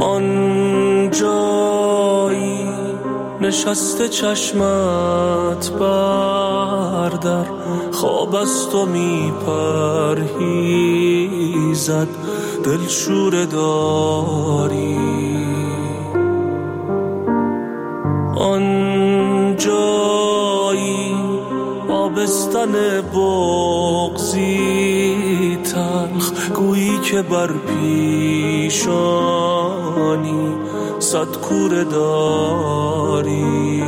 آن جایی نشسته چشمت بردر، خواب از تو می پرهیزد، دلشوره داری. آن جایی آبستن بغضی تلخ، گویی که بر پیشانی صد کوره داری.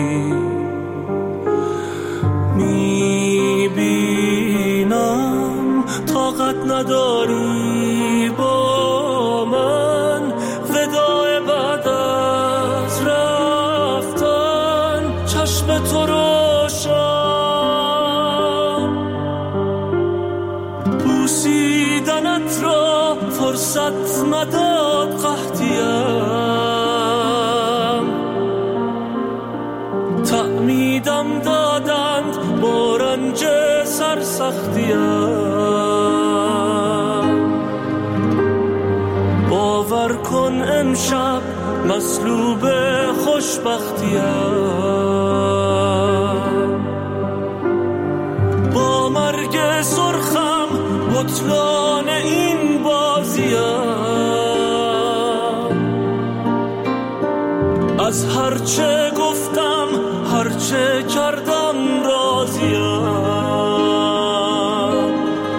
میبینم طاقت نداری با من، وداع بعد از رفتن چشم تو روشن. بوسیدنت را فرصت نداد قحطیم، تعمیدم دادند با رنج سرسختیم. باور کن امشب مصلوب خوشبختیم، با مرگ سرخم بطلان این بازیم. از هرچه گفتم هرچه کردم راضیم.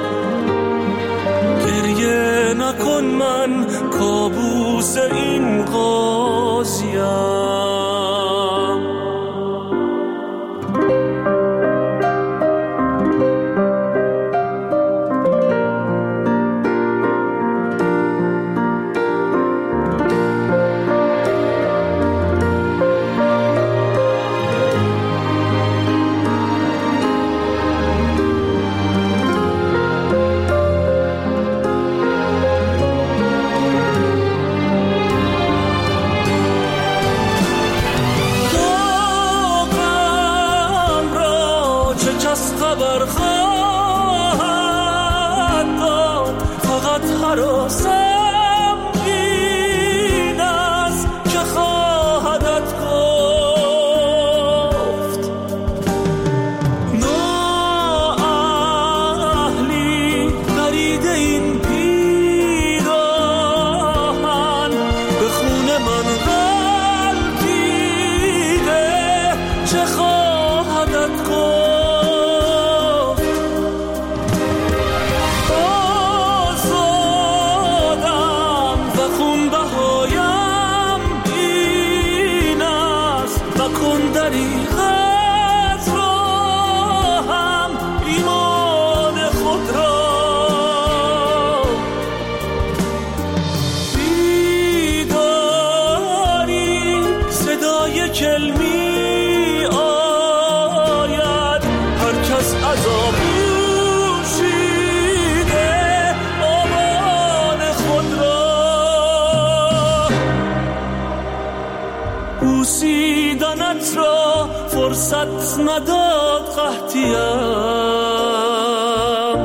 گریه نکن من کابوس این قاضیم. بوسیدنت را فرصت نداد قحطیم،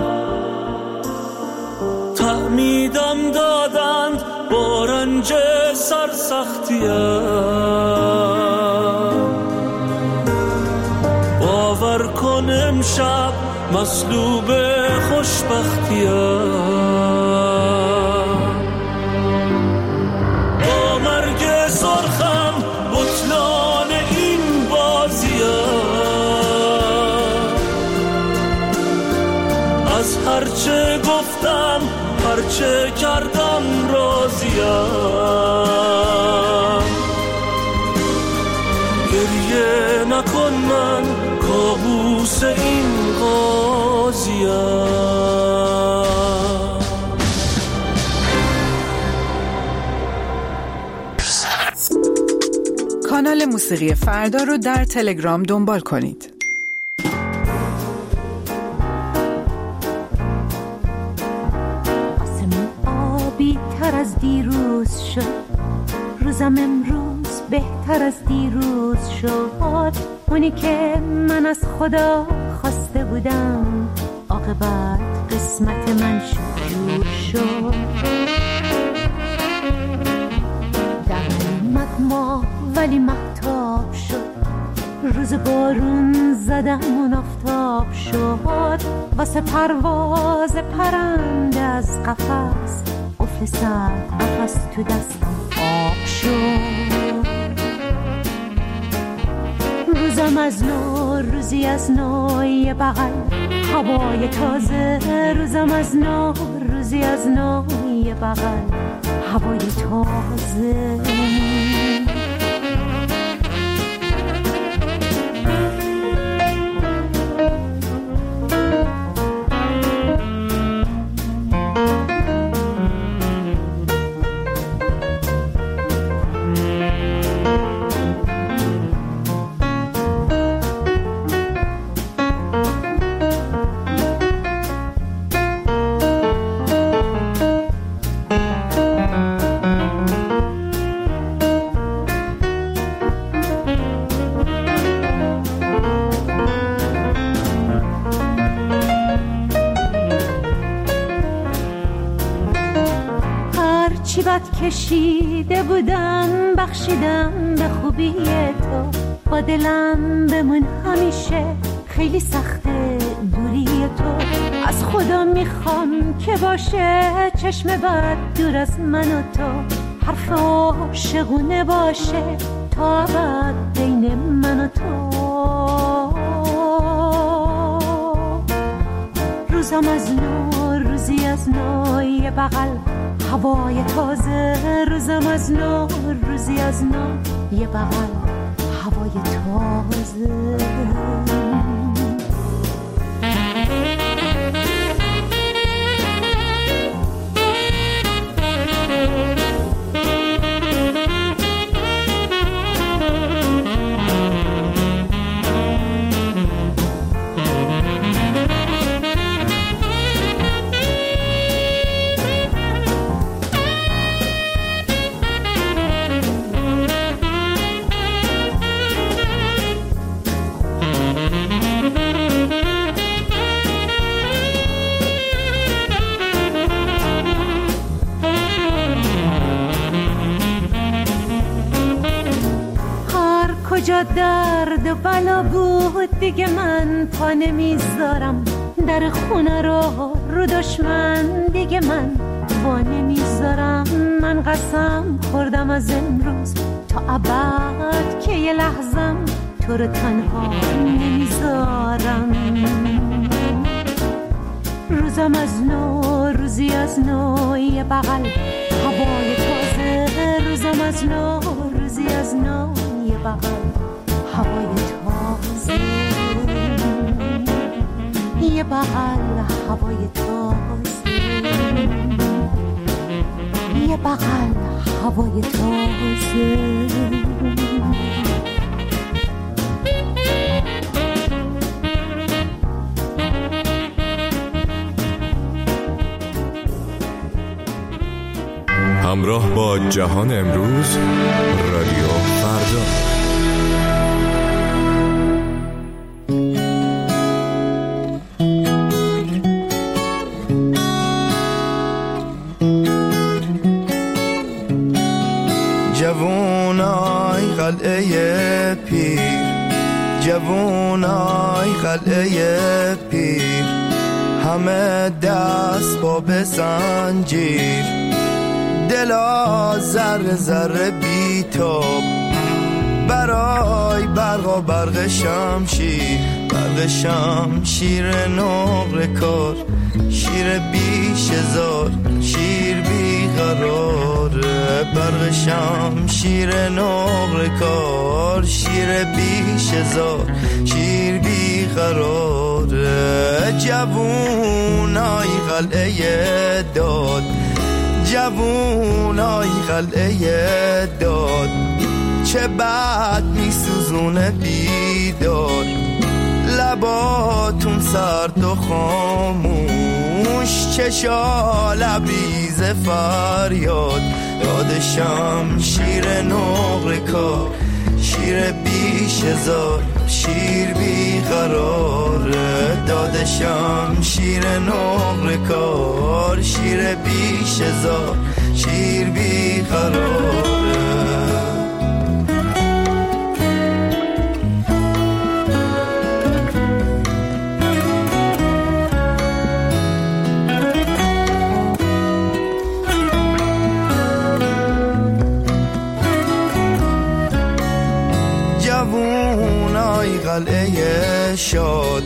تعمیدم دادند با رنج سرسختیم. باور کن امشب مصلوب خوشبختیم، با مرگ سرخم بطلان این بازیم. از هرچه گفتم هرچه کردم راضیم. گریه نکن من کابوس این قاضیم. کانال موسیقی فردا رو در تلگرام دنبال کنید. آسمون آبی تر از دیروز شد، روزم امروز بهتر از دیروز شد. اونی که من از خدا خواسته بودم عاقبت قسمت من شروع شد. ولی مهتاب شد. روز بارون زدم و آفتاب شد. واسه پرواز پرنده از قفس، قفل سرد قفس تو دستم آب شد. روزم از نو، روزی از نو، یه بغل هوای تازه. روزم از نو، روزی از نو، یه بغل هوای تازه. کشیده بودم بخشیدم به خوبی تو. با دلم بمون همیشه، خیلی سخته دوری تو. از خدا میخوام که باشه چشم بد دور از من و تو. حرف عاشقونه باشه تا ابد بین من و تو. روزم از نو، روزی از نو، یه بغل هوای تازه. روزم از نو، روزی از نو، یه بغل هوای تازه. کجا درد و بلا بود دیگه من پا نمیذارم. در خونه رو دشمن دیگه من وا نمیذارم. من قسم خوردم از امروز تا ابد که یه لحظم تو رو تنها نمیذارم. روزم از نو، روزی از نو، یه بغل هوای تازه. روزم از نو، روزی از نو، یه بغل هوای تازه. یه بغل هوای تازه. یه بغل هوای تازه. همراه با جهان امروز، رادیو فردا. جوونای قلعه پیر، جوونای قلعه پیر، همه دست با بسنجیر، دلا ذره ذره بیتاب برای برق و برق شمشیر. برق شمشیر نقره کار، شیر بیش هزار، شیر بی قراره. برق شمشیر نقره کار، شیر بیش هزار، شیر بی قراره. جوونای قلعه داد، جوونای قلعه داد، چه بد میسوزونه بیداد. لباتون سرد و خاموش، چشا لبریز فریاد. یاد شمشیر نقره کار، شیر بیش هزار، شیر بی قراره. داد شمشیر نقره کار، شیر بیش هزار، شیر بی قراره. شاد،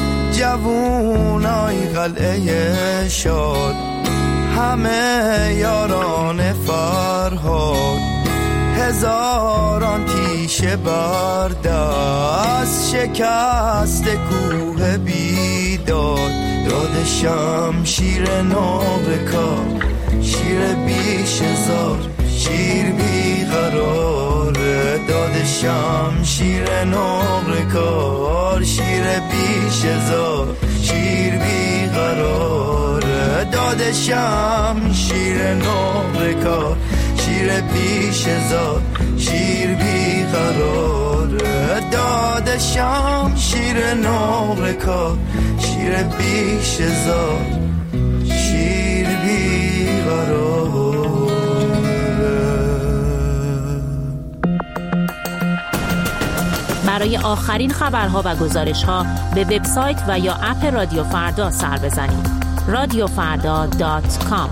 جوونای قلعه شاد، همه یاران فرهاد، هزاران تیشه بردست، شکست کوه بیداد، داد شمشیر نابکار، شیر بیشزار، شیر بیقراره، داد شمشیر نابکار، شیر بیشزار، شیر بیقراره، داد شمشیر نابکار، شیر بیشزار، شیر بیقراره، داد شمشیر نابکار، شیر بیشزار، شیر بیقراره. برای آخرین خبرها و گزارش‌ها به وبسایت و یا اپ رادیو فردا سر بزنید. radiofarda.com.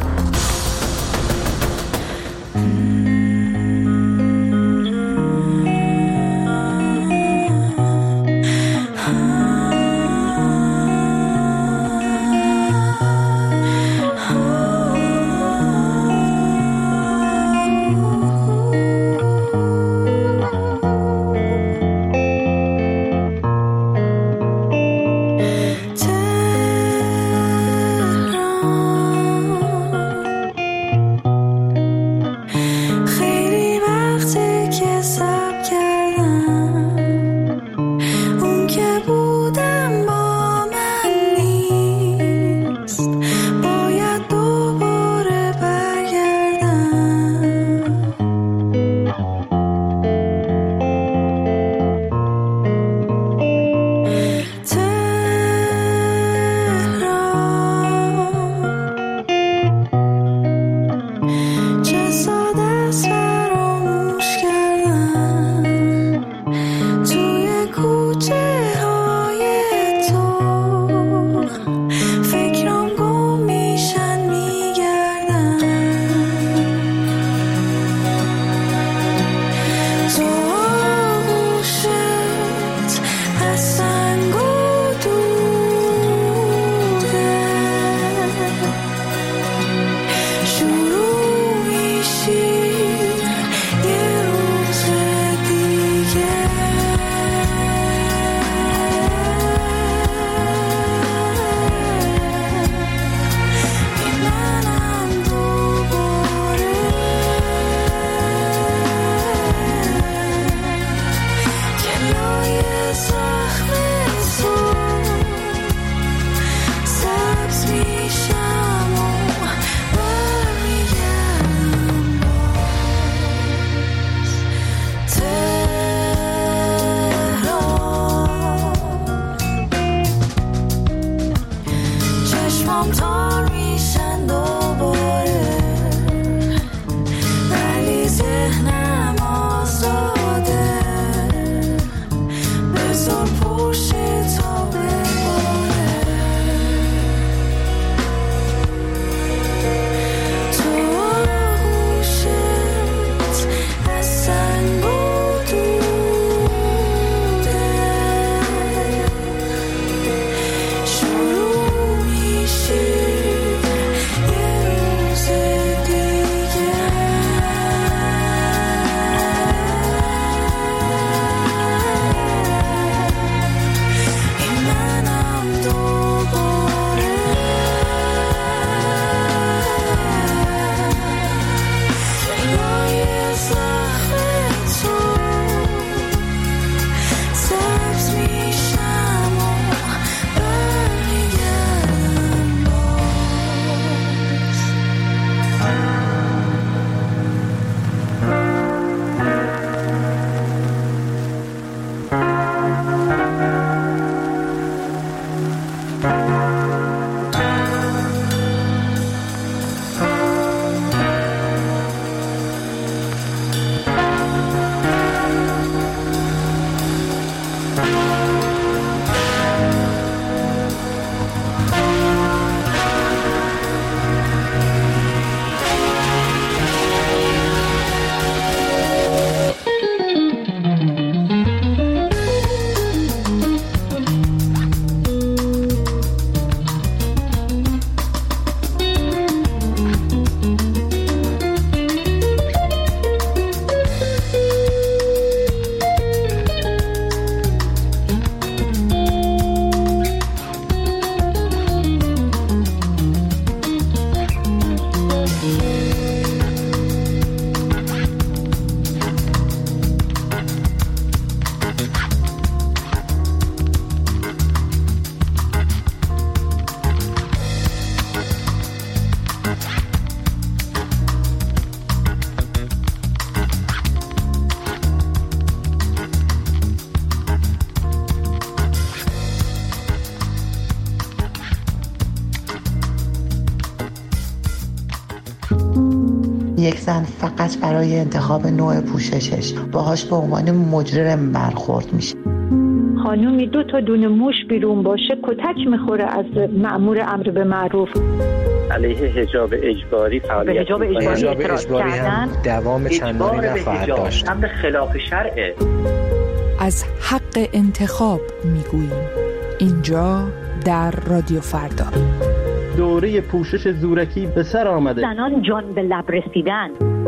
یک زن فقط برای انتخاب نوع پوششش باهاش به عنوان مجرم برخورد میشه. خانومی 2 تا دونه موش بیرون باشه کتک میخوره از مأمور امر به معروف. علیه حجاب اجباری فعالیت حجاب اجباری هم دوام چندانی نخواهد داشت. امر خلاف شرعه. از حق انتخاب میگوییم اینجا در رادیو فردا. دوره پوشش زورکی به سر آمده. زنان جان به لب رسیدن.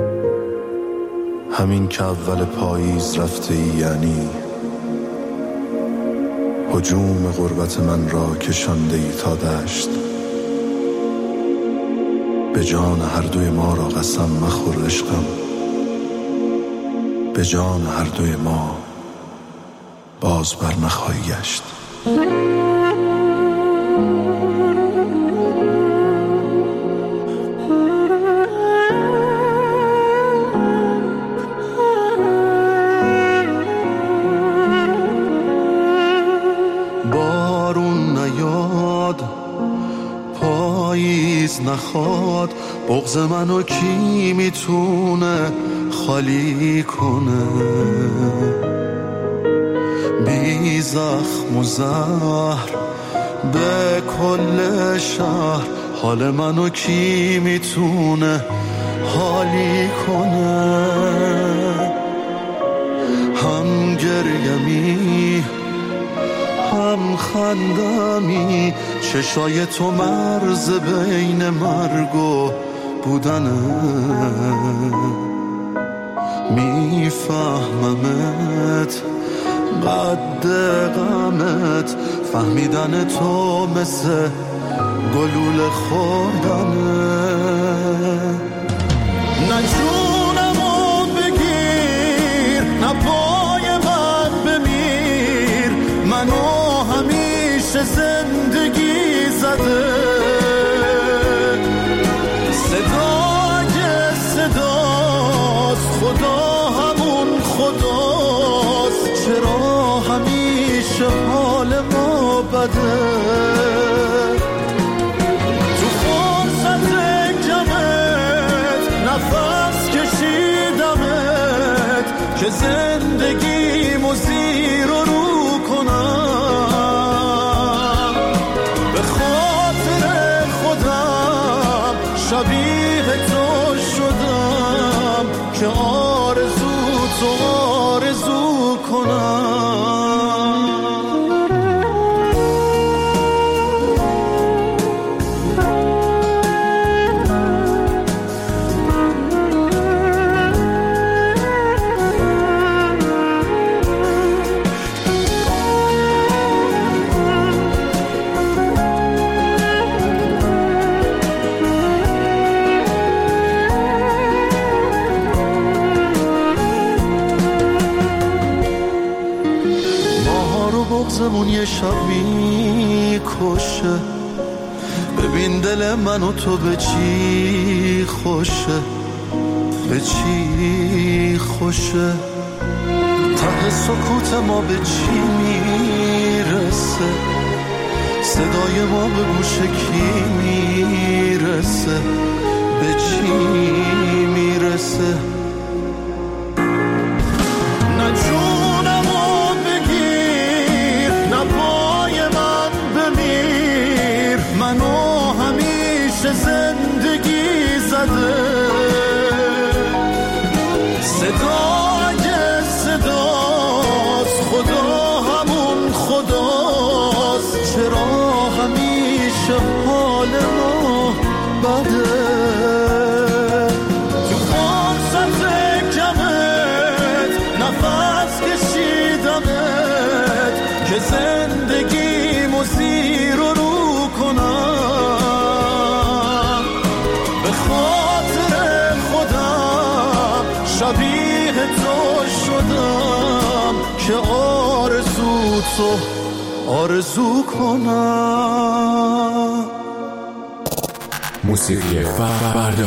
همین که اول پاییز رفته ای، یعنی هجوم غربت من را کشانده ای تا دشت. به جان هر دوی ما را قسم مخور عشقم، به جان هر دوی ما باز بر نخواهی گشت. بارون نیاد، پاییز نخواد، بغض منو کی میتونه خالی کنه؟ بی زخم و زهر به کل شهر، حال منو کی میتونه حالی کنه؟ هم گریمی هم خندمی، چشای تو مرز بین مرگ و بودنه. میفهممت قد غمت، فهمیدن تو مثل گلوله خوردنه. نه جونمو بگیر، نه پای من بمیر، منو همیشه زندگی زده. صدای صداست، خدا همون خداست، چرا همیشه حال ما بده؟ تو فرصت کمت نفس کشیدمت که زندگیمو زیر و رو کنم. به خاطر خودم شبیه تو شدم که آرزو تو آرزو کنم. بغضمون یه شب میکشه، ببین دل من و تو به چی خوشه، به چی خوشه. ته سکوت ما به چی میرسه، صدای ما به گوش کی میرسه، به چی میرسه. نه جونمو بگیر، نه پای من بمیر، منو همیشه زندگی زده. صدای صداست، خدا همون خداست، چرا همیشه حال ما بده؟ تو فرصت کمت نفس کشیدمت که زندگیمو زیر و رو کنم. به خاطر خودم شبیه تو شدم که آرزو تو آرزو کنم. موسیقی فردا.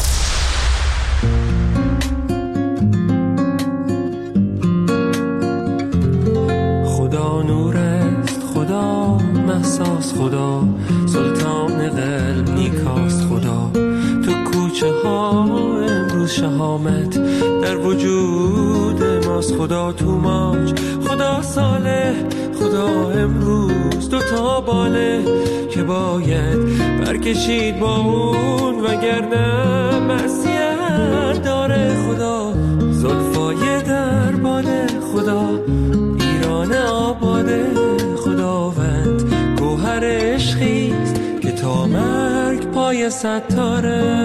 خدا نور است، خدا محساس، خدا سلطان قلب نیکاست، خدا تو کوچه ها امروز شهامت در وجود ماست. خدا تو ماج، خدا صالح، خدا امروز دوتا باله که باید برکشید با اون وگرنه معصیت داره. خدا زلفای در باده، خدا ایران آباده، خداوند گوهر عشقیست که تا مرگ پای ستاره.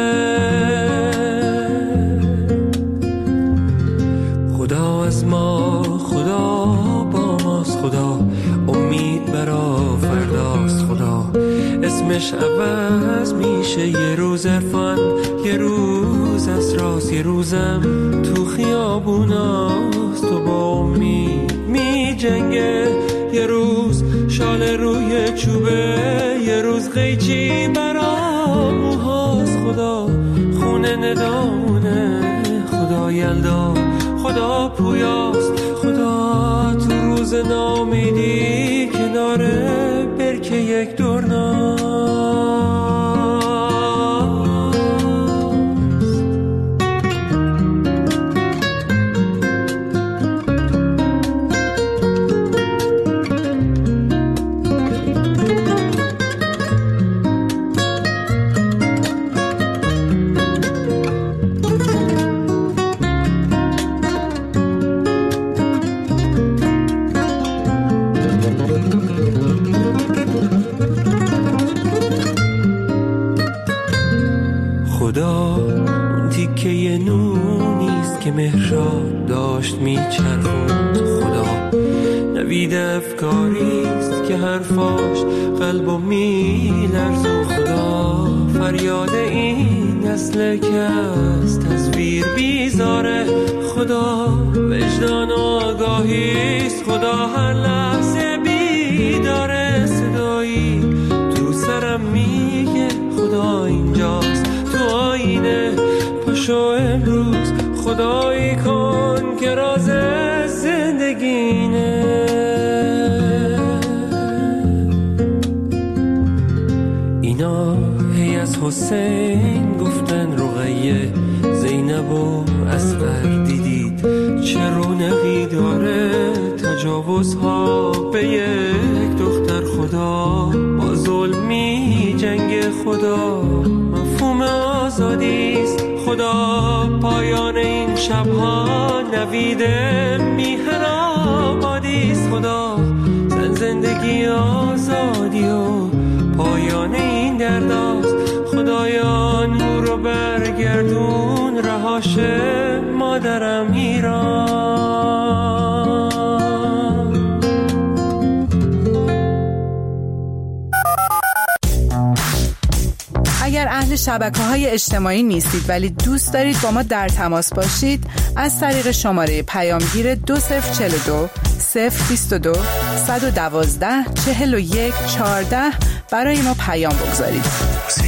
خدا از ما، خدا با ماست، خدا امید برا فرداست. خدا اسمش عوض میشه، یه روز عرفان، یه روز اسراس، یه روزم تو خیابوناست. تو با امید می جنگه، یه روز شال روی چوبه، یه روز قیچی برا موهاست. خدا خونه ندامونه، خدا یلدا، خدا پویاست. خدا تو روز نامیدی کناره برکه یک دورناست. خدا اون تیکه نونیست که مهراب داشت میچرخوند. خدا نوید افکاریست که حرفاش قلبو میلرزون. خدا فریاد این نسل که از تصویر بیزاره. خدا وجدان و آگاهیست، خدا هر لحظه بیداره. صدایی تو سرم میگه خدا اینجاست تو آینه. پاشو امروز خدایی کن که راز زندگینه. اینا هی از حسین گفتن رقیه، زینب و اصغر دیدید چه رونقی داره. تجاوزها به یک دختر، خدا با ظلمی جنگ. خدا مفهوم آزادیست، خدا پایان این شبها نوید میهن آبادیست. خدا زندگی آزادی و پایان این درداست. خدایا نور رو برگردون، رهاش مادرم ایران. اگر اهل شبکه‌های اجتماعی نیستید ولی دوست دارید با ما در تماس باشید، از طریق شماره پیامگیر 2042 022 112 41 14 برای ما پیام بگذارید.